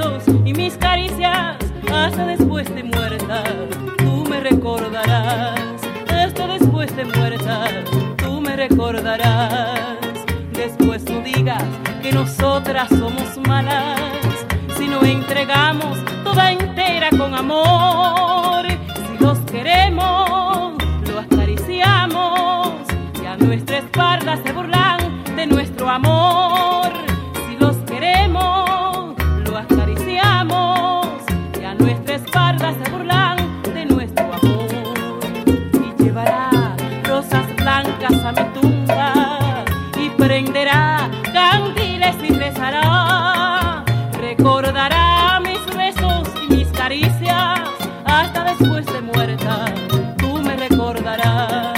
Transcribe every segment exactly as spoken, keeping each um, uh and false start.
besos y mis caricias, hasta después de muerta, tú me recordarás. Hasta después de muerta, tú me recordarás. Después no digas que nosotras somos malas, si no entregamos toda entera con amor. Si los queremos, lo acariciamos, y a nuestra espalda se burlan de nuestro amor. Si los queremos, lo acariciamos, y a nuestra espalda se burlan de nuestro amor. Y llevará rosas blancas a mi tumba, y prenderá candiles y rezará. Recordará mis besos y mis caricias, hasta después de muerta, tú me recordarás.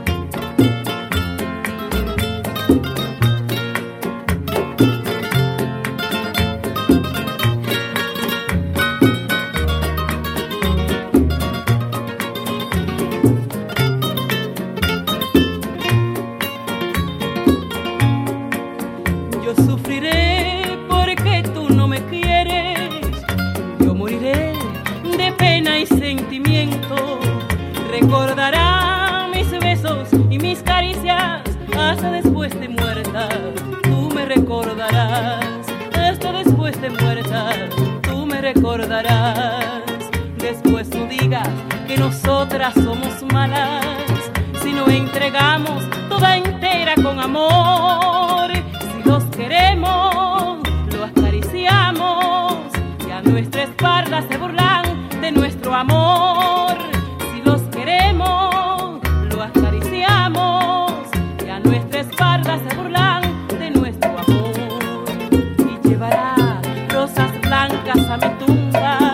Yo sufriré porque tú no me quieres, yo moriré de pena y sentimiento. Recordará mis besos y mis caricias, hasta después de muerta, tú me recordarás. Hasta después de muerta, tú me recordarás. Después no digas que nosotras somos malas, si no entregamos toda entera con amor. Si los queremos, lo acariciamos, y a nuestra espalda se burlan de nuestro amor. Si los queremos, lo acariciamos, y a nuestra espalda se burlan de nuestro amor. Y llevará rosas blancas a mi tumba,